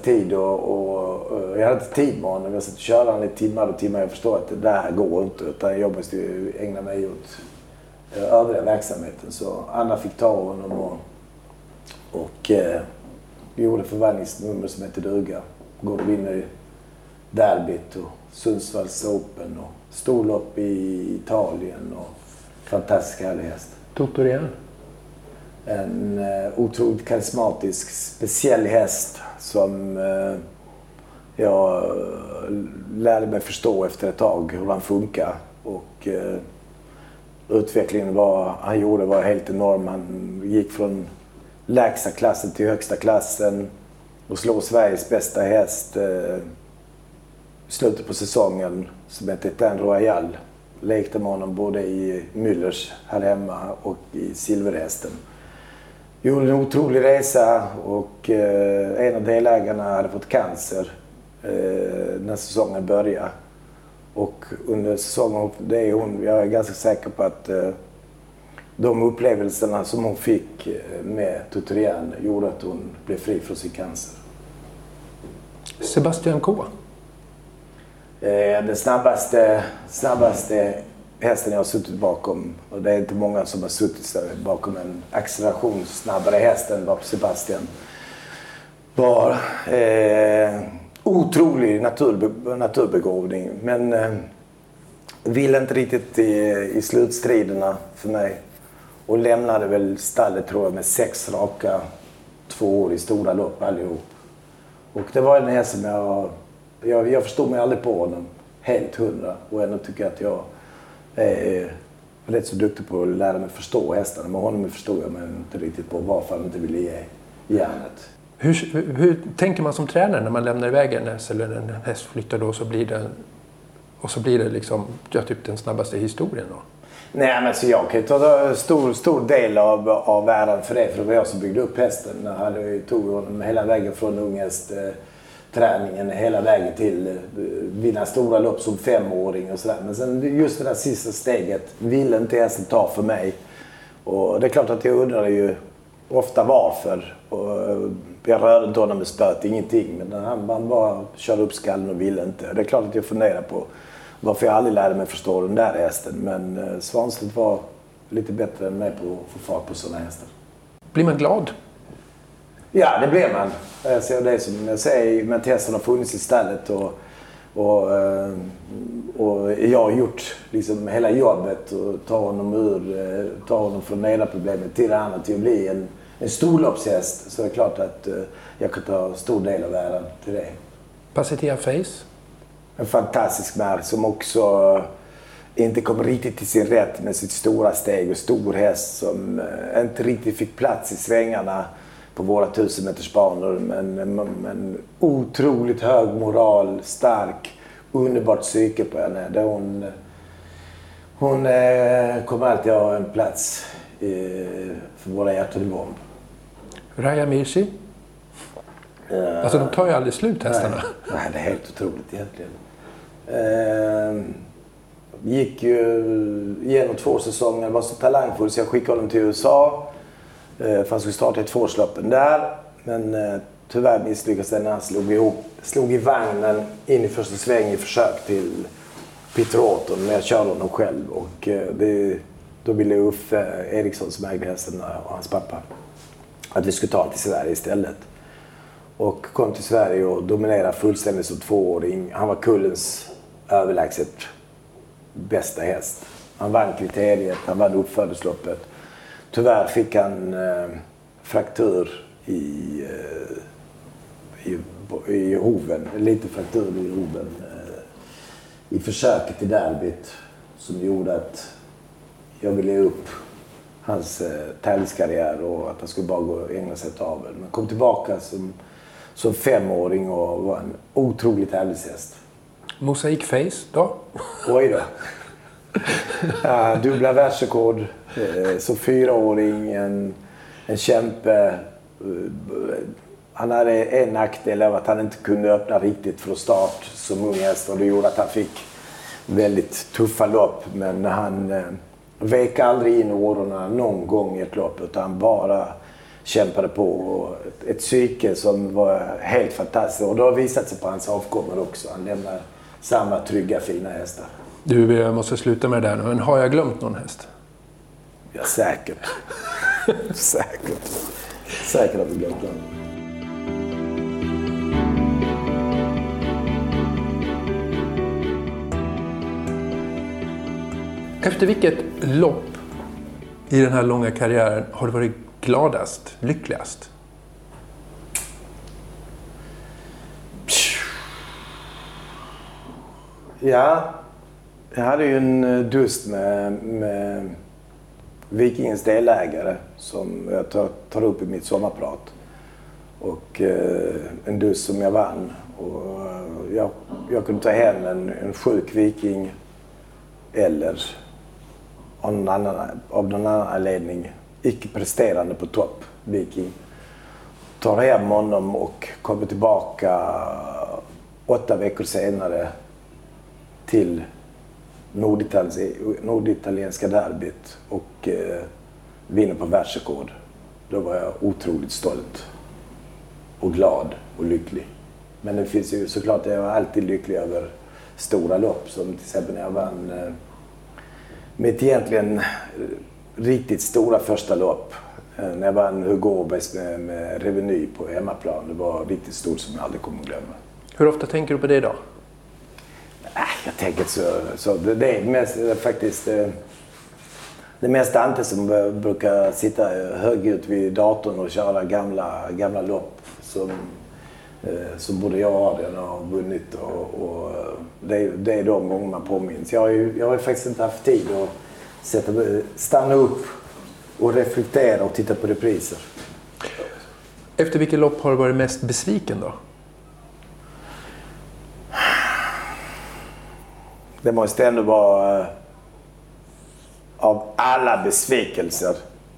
tid med honom. Jag satt och körde honom i timmar och timmar. Jag förstår att det här går inte, utan jag måste ju ägna mig åt övriga verksamheten. Så Anna fick ta honom och vi gjorde förvandlingsnummer som heter Duga. Går och vinner derbyt och Sundsvalls Open och storlopp i Italien och fantastisk härlig häst. Tutorial? En otroligt karismatisk, speciell häst som jag lärde mig förstå efter ett tag hur han funkar. Och utvecklingen han gjorde var helt enorm. Han gick från lägsta klassen till högsta klassen och slog Sveriges bästa häst i slutet på säsongen som hette Etain Royal. Lekte med honom både i Müllers här hemma och i Silverhästen. Gjorde en otrolig resa och en av delägarna hade fått cancer när säsongen började. Och under säsongen, jag är ganska säker på att de upplevelserna som hon fick med Tutorial gjorde att hon blev fri från sin cancer. Sebastian K. Den snabbaste hästen jag har suttit bakom, och det är inte många som har suttit bakom en accelerationssnabbare häst än vad Sebastian var. Otrolig naturbegåvning, men ville inte riktigt i slutstriderna för mig och lämnade väl stallet, tror jag, med 6 raka 2 år i stora lopp allihop. Och det var en häst som jag förstod mig aldrig på honom helt 100, och ändå tycker att jag är rätt så duktig på att lära mig förstå hästarna. Men honom förstod jag mig inte riktigt på varför han inte ville ge järnet. Hur tänker man som tränare när man lämnar iväg en häst eller en häst flyttar då, så blir det liksom typ den snabbaste historien då? Nej, men så jag kan ju ta stor del av världen för det, för det var jag som byggde upp hästen. Jag tog honom hela vägen från unghästträningen hela vägen till vinna stora lopp som 5-åring och sådär. Men sen just det där sista steget ville inte hästen ta för mig. Och det är klart att jag undrar ju ofta varför. Och jag rörde inte honom med spöt, ingenting. Men han bara körde upp skallen och ville inte. Det är klart att jag funderar på varför jag aldrig lärde mig förstå den där hästen. Men Svanstedt var lite bättre än mig på att få fart på sådana hästar. Blir man glad? Ja, det blir man. Jag ser det som jag säger, men hästen har funnits i stallet och Och jag har gjort liksom hela jobbet och ta honom från ledarproblemet till det andra till att bli en storloppshäst. Så det är klart att jag kan ta stor del av äran till det. Pacitia Face? En fantastisk märk som också inte kom riktigt till sin rätt med sitt stora steg och stor häst som inte riktigt fick plats i svängarna på våra 1000 meters banor. Men otroligt hög moral, stark, underbart psyke på henne. Där hon kommer alltid ha en plats för våra hjärtan i bomb. Raya Mirchi? Alltså de tar ju aldrig slut hästarna. Nej, det är helt otroligt egentligen. Gick ju igenom 2 säsonger, var så talangfull så jag skickade honom till USA. För han skulle starta ett tvåårsloppen där. Men tyvärr misslyckades den när han slog i vagnen in i första sväng i försök till Peter Orton. Men jag körde honom själv och då ville Uffe Eriksson som ägde hästen och hans pappa att vi skulle ta till Sverige istället. Och kom till Sverige och dominerade fullständigt som 2-åring. Han var kullens överlägset bästa häst. Han vann kriteriet, han vann uppfödelsloppet. Tyvärr fick han fraktur i hoven, lite fraktur i hoven i försöket i derbyt som gjorde att jag ville ge upp hans tävlingskarriär och att han skulle bara gå och ägna sig åt avel. Men kom tillbaka som 5-åring och var en otrolig tävlingshäst. Mosaic Face då? Oj då. Dubbla världsrekord som 4-åring, en kämpe. Han hade en nackdel av att han inte kunde öppna riktigt från start som ung häst och det gjorde att han fick väldigt tuffa lopp. Men han vek aldrig in årorna någon gång i ett lopp utan han bara kämpade på. Och ett psyke som var helt fantastiskt och det har visat sig på hans avkommor också. Han lämnar samma trygga, fina hästar. Du, jag måste sluta med det där nu. Men har jag glömt någon häst? Ja, säkert. Säkert att vi glömt någon. Efter vilket lopp i den här långa karriären har du varit gladast, lyckligast? Ja, jag hade ju en dust med Vikingens delägare som jag tar upp i mitt sommarprat. Och en dust som jag vann. Och jag kunde ta hem en sjuk viking eller av någon annan anledning icke-presterande på topp viking. Tar hem honom och kommer tillbaka 8 veckor senare till norditalienska derbyt och vinner på världsrekord. Då var jag otroligt stolt och glad och lycklig. Men det finns ju såklart, jag var alltid lycklig över stora lopp som till exempel när jag vann mitt egentligen riktigt stora första lopp. När jag vann Hugo Åbergs med Reveny på hemmaplan. Det var riktigt stort som jag aldrig kommer att glömma. Hur ofta tänker du på det idag? Jag tänker så det är mest, faktiskt det mest Ante som brukar sitta högljutt vid datorn och köra gamla lopp som både jag och Adrian har vunnit och det är de gånger man påminns. Jag har faktiskt inte haft tid att stanna upp och reflektera och titta på repriser. Efter vilket lopp har du varit mest besviken då? Det måste ändå vara av alla besvikelser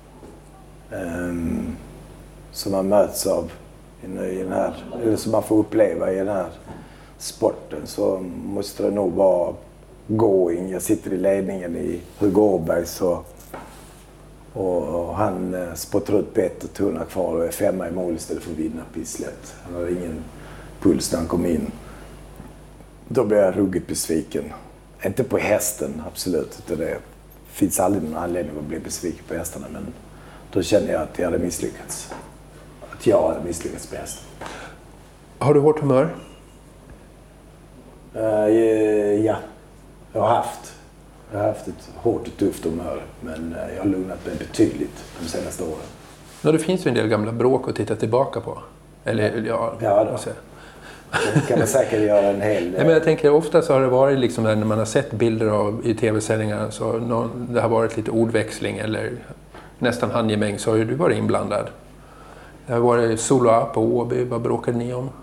som man möts av i den här, eller som man får uppleva i den här sporten, så måste det nog vara Going. Jag sitter i ledningen i Hugo Åbergs och han spottar ut bett och tunna kvar och är 5 i mål istället för att vinna pisslet. Han hade ingen puls när han kom in. Då blev jag ruggigt besviken. Inte på hästen, absolut. Det finns aldrig någon anledning att bli besviken på hästarna. Men då kände jag att jag hade misslyckats. Att jag hade misslyckats på hästen. Har du hårt humör? Ja, jag har haft ett hårt och tufft humör, men jag har lugnat mig betydligt de senaste åren. Ja, det finns ju en del gamla bråk att titta tillbaka på. Eller ja då. Det kan man säkert göra en hel... Nej, men jag tänker ofta så har det varit liksom när man har sett bilder av i tv-sändningar så det har varit lite ordväxling eller nästan handgemäng, så har ju du varit inblandad. Det har varit Solo på Åby, vad bråkade ni om?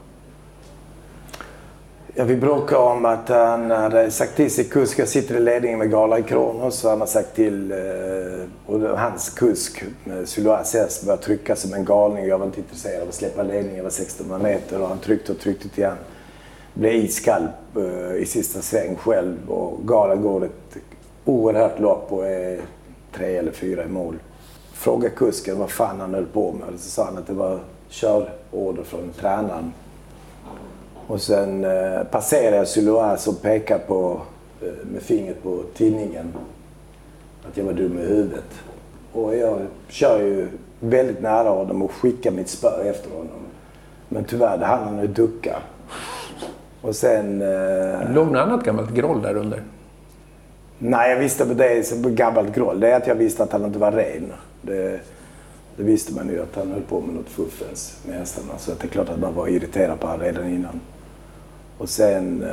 Ja, vi bråkade om att han hade sagt till sig kusk, jag sitter i ledningen med Gala i Kronos, så han har sagt till och hans kusk med Suloas häst började trycka som en galning. Jag var inte intresserad av att släppa ledningen, jag var 1600 meter och han tryckte till han. Blev iskall i sista sväng själv och Gala går ett oerhört lopp och är 3 eller 4 i mål. Fråga kusken vad fan han höll på med, så sa han att det var körorder från tränaren. Och sen passerade jag Suloas och pekade på, med fingret på tinningen att jag var dum i huvudet. Och jag kör ju väldigt nära honom och skickar mitt spö efter honom. Men tyvärr, det hann han ju ducka. Och sen... Låg något annat gammalt groll där under? Nej, jag visste på det som gammalt groll. Det är att jag visste att han inte var ren. Det visste man ju att han höll på med något fuffens med hästarna. Så det är klart att man var irriterad på honom redan innan. Och sen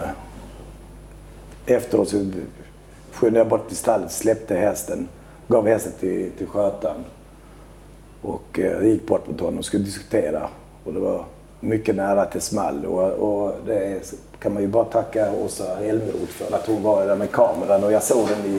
efteråt så skönde jag bort till stallet, släppte hästen, gav hästen till skötaren. Och gick bort mot honom och skulle diskutera. Och det var mycket nära att det small. Och det kan man ju bara tacka Åsa Elmeroth för att hon var där med kameran. Och jag såg den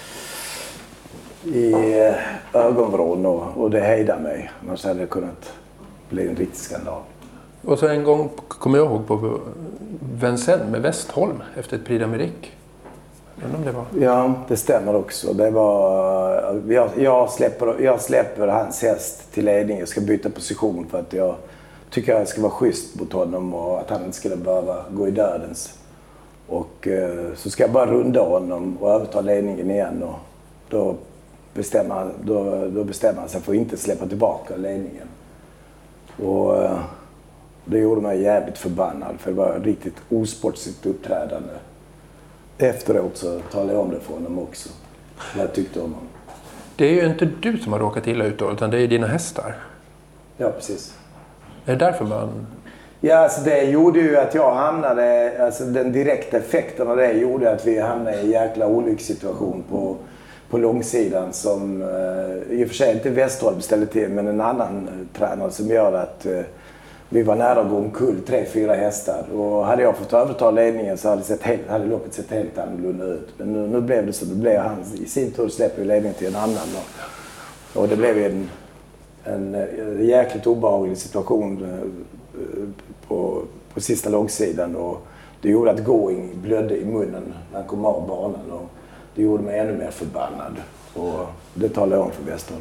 i ögonvrån och det hejdade mig. Annars hade det kunnat bli en riktig skandal. Och så en gång kommer jag ihåg på Vincennes med Westholm efter ett Prix d'Amérique. Undrar om det var... Ja, det stämmer också. Det var... Jag släpper hans häst till ledning. Jag ska byta position för att jag tycker att jag ska vara schysst mot honom och att han inte skulle behöva gå i dödens. Och så ska jag bara runda honom och överta ledningen igen. Och då bestämmer han sig för att inte släppa tillbaka ledningen. Och det gjorde mig jävligt förbannad för det var riktigt osportsligt uppträdande. Efteråt så talade jag om det för honom också. Vad jag tyckte om honom. Det är ju inte du som har råkat illa ut då, utan det är dina hästar. Ja, precis. Är det därför man... Ja, alltså det gjorde ju att jag hamnade... Alltså den direkta effekten av det gjorde att vi hamnade i en jäkla olyckssituation på långsidan som i och för sig inte Westholm ställde till, men en annan tränare som gör att vi var nära att gå omkull 3-4 hästar. Och hade jag fått överta ledningen så hade loppet sett helt annorlunda ut. Men nu blev det så. Då blev han i sin tur släpper ledningen till en annan. Och det blev en jäkligt obehaglig situation på sista långsidan. Och det gjorde att Going blödde i munnen när han kom av banan. Och det gjorde mig ännu mer förbannad. Och det talar jag om för Westholm.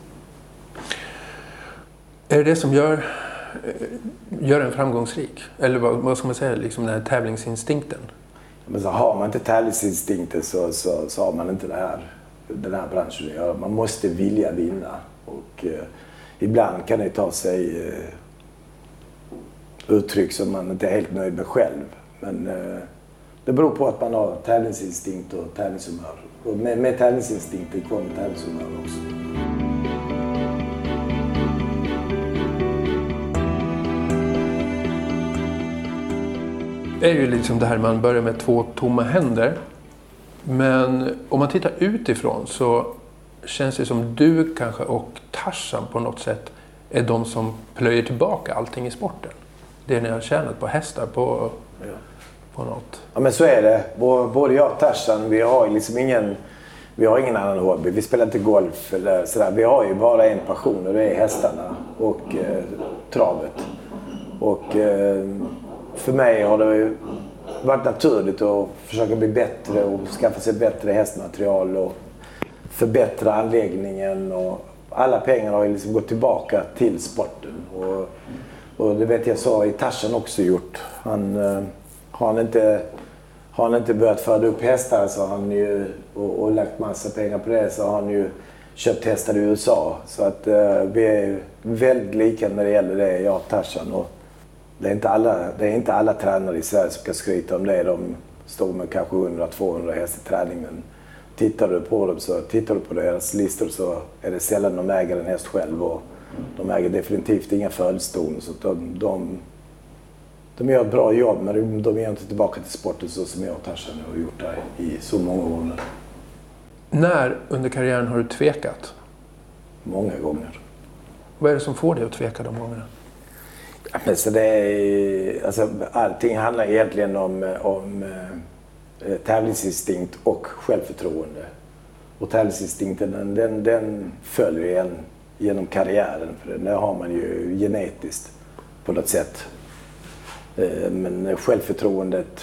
Är det som gör en framgångsrik? Eller vad ska man säga, liksom den här tävlingsinstinkten? Men så har man inte tävlingsinstinkten så har man inte den här branschen att göra. Man måste vilja vinna. Och ibland kan det ta sig uttryck som man inte är helt nöjd med själv. Men det beror på att man har tävlingsinstinkt och tävlingshumör. Och med tävlingsinstinkten kommer tävlingshumör också. Det är ju liksom det här man börjar med 2 tomma händer. Men om man tittar utifrån så känns det som du kanske och Tarzan på något sätt är de som plöjer tillbaka allting i sporten. Det ni har tjänat på hästar på något. Ja, men så är det. Både jag och Tarzan, vi har ingen annan hobby. Vi spelar inte golf eller sådär. Vi har ju bara en passion och det är hästarna och travet. Och för mig har det ju varit naturligt att försöka bli bättre och skaffa sig bättre hästmaterial och förbättra anläggningen. Och alla pengar har ju liksom gått tillbaka till sporten. Och det vet jag så i Tarzan också gjort. Har han inte börjat föra upp hästar så har han ju och lagt massa pengar på det, så har han ju köpt hästar i USA. Så att vi är väldigt lika när det gäller det, jag och Tarzan. Det är inte alla tränare i Sverige som kan skryta om det. De står med kanske 100-200 hästar i träningen. Tittar du på deras listor så är det sällan de äger en häst själv. Och de äger definitivt inga följston. Så de gör ett bra jobb, men de ger inte tillbaka till sporten så som jag Tarzan har gjort där i så många år. När under karriären har du tvekat? Många gånger. Vad är det som får dig att tveka de gångerna? Men så allting handlar egentligen om tävlingsinstinkt och självförtroende. Och tävlingsinstinkten den följer en genom karriären. För det har man ju genetiskt på något sätt. Men självförtroendet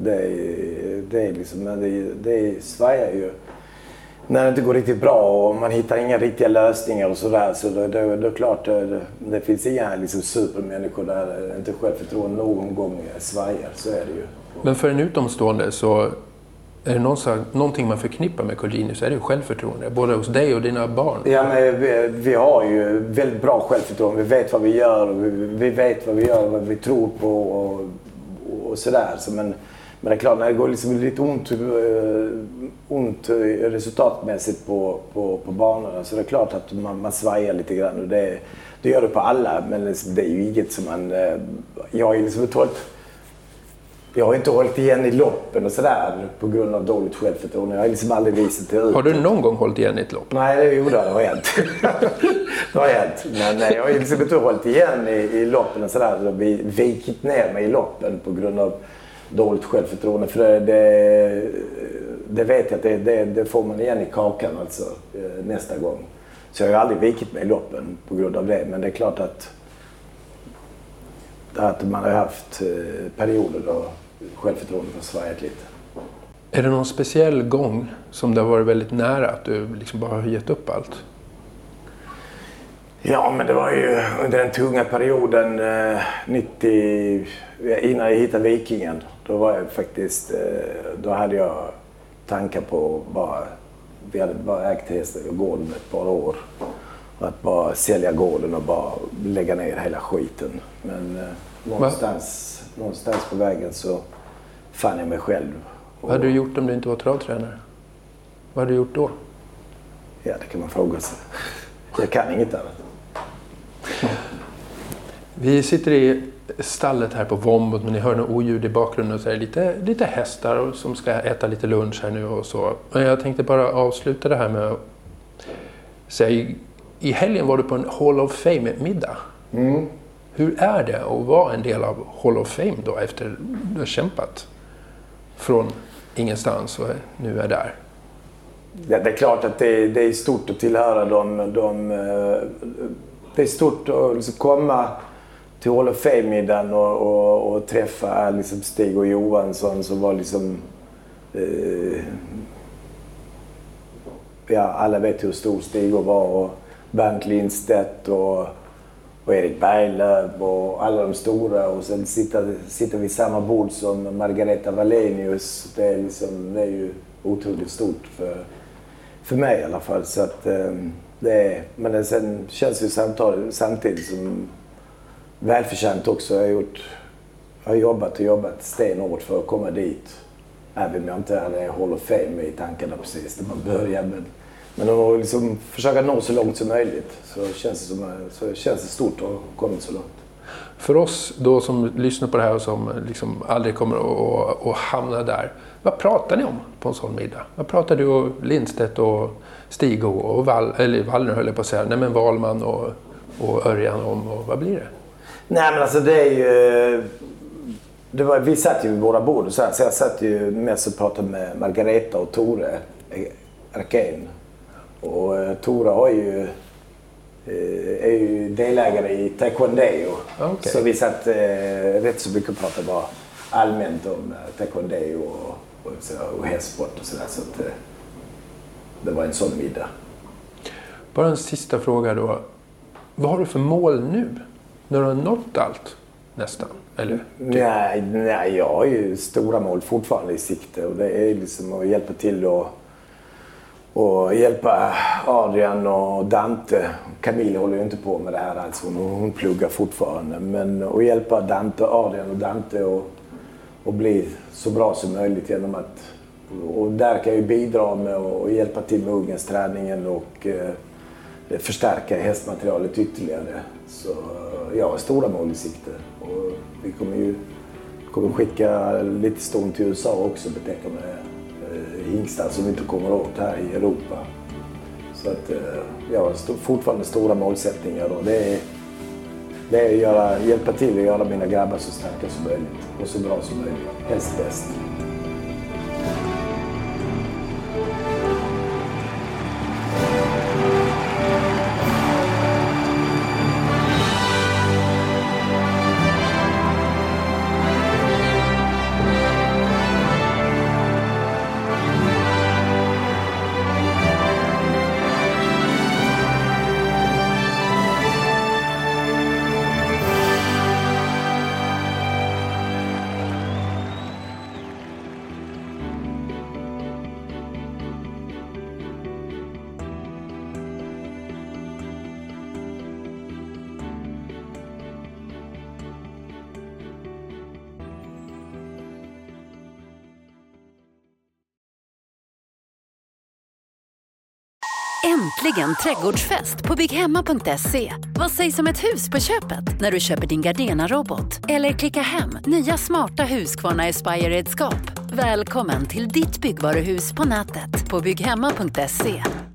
det svajar ju. När det inte går riktigt bra och man hittar inga riktiga lösningar och sådär, så det är klart det finns inga liksom supermänniskor där inte självförtroende någon gång svajar, så är det ju. Men för en utomstående så är det någonting man förknippar med Colgjini, så är det ju självförtroende, både hos dig och dina barn. Ja, men vi har ju väldigt bra självförtroende, vi vet vad vi gör, vi vet vad vi gör, vad vi tror på och sådär. Men det är klart, när det går liksom lite ont resultatmässigt på banorna, så det är klart att man svajar lite grann. Och det gör det på alla, men det är ju inget som man... Jag har inte hållit igen i loppen och sådär på grund av dåligt självförtroende. Jag har liksom aldrig visat det ut. Har du någon gång hållit igen i ett lopp? Nej, det har hänt. Det har hänt. Men jag har liksom inte hållit igen i loppen och sådär. Jag har vikit ner mig i loppen på grund av dåligt självförtroende. För det vet jag att det får man igen i kakan alltså, nästa gång. Så jag har aldrig vikit mig i loppen på grund av det. Men det är klart att man har haft perioder då självförtroende har svajat lite. Är det någon speciell gång som det har varit väldigt nära att du liksom bara har gett upp allt? Ja, men det var ju under den tunga perioden 90, innan jag hittade Vikingen. Då var jag faktiskt, då hade jag tankar på vi hade bara ägt hästen och gården ett par år. Att bara sälja gården och bara lägga ner hela skiten. Men någonstans på vägen så fann jag mig själv. Vad hade du gjort om du inte var travtränare? Vad hade du gjort då? Ja, det kan man fråga sig. Jag kan inget annat. Vi sitter i stallet här på Vombot, men ni hör något oljud i bakgrunden och så är det lite hästar som ska äta lite lunch här nu och så. Men jag tänkte bara avsluta det här med att säga, i helgen var du på en Hall of Fame-middag. Mm. Hur är det att vara en del av Hall of Fame då efter du har kämpat från ingenstans och nu är där? Ja, det är klart att det är stort att tillhöra det är stort att liksom komma till Hall of Fame-middagen och träffa liksom Stig och Johansson som var liksom... alla vet hur stor Stig var, och Bernt Lindstedt och Erik Berglöf och alla de stora, och sen sitter vi i samma bord som Margareta Wallenius. Det är ju otroligt stort för mig i alla fall. Så att, men sen känns ju samtidigt som välförtjänt också. Jag har jobbat stenhårt för att komma dit. Även om jag inte hade Hall of Fame i tankarna precis när man började. Men att liksom försöka nå så långt som möjligt, så känns det stort att komma så långt. För oss då som lyssnar på det här och som liksom aldrig kommer att hamna där, vad pratar ni om på en sån middag? Vad pratar du och Lindstedt och Stig och Wallner höll jag på att säga, nej men Wahlman och Örjan om, och vad blir det? Nej, men alltså det är ju... vi satt ju vid våra bord, så jag satt ju mest och pratade med Margareta och Tore Arkén. Och Tore är ju delägare i Taekwondo. Okay. Så vi satt rätt så mycket och pratade bara allmänt om Taekwondo och hästsport och sådär. Så att, det var en sån middag. Bara en sista fråga då. Vad har du för mål nu? När du har nått allt nästan? Eller? Nej, jag har ju stora mål fortfarande i sikte. Och det är liksom att hjälpa till och och hjälpa Adrian och Dante. Camille håller ju inte på med det här alltså, hon pluggar fortfarande. Men att hjälpa Adrian och Dante och bli så bra som möjligt genom att... Och där kan jag ju bidra med att hjälpa till med ungensträningen och förstärka hästmaterialet ytterligare. Så jag har stora mål i sikte. Och vi kommer skicka lite ston till USA också, betäcka med hingstar som inte kommer åt här i Europa. Så att jag har fortfarande stora målsättningar och det är att hjälpa till att göra mina grabbar så starka som möjligt och så bra som möjligt, helst bäst. Äntligen trädgårdsfest på bygghemma.se. Vad sägs om ett hus på köpet när du köper din Gardena-robot? Eller klicka hem nya smarta Husqvarna Aspire-redskap. Välkommen till ditt byggvaruhus på nätet på bygghemma.se.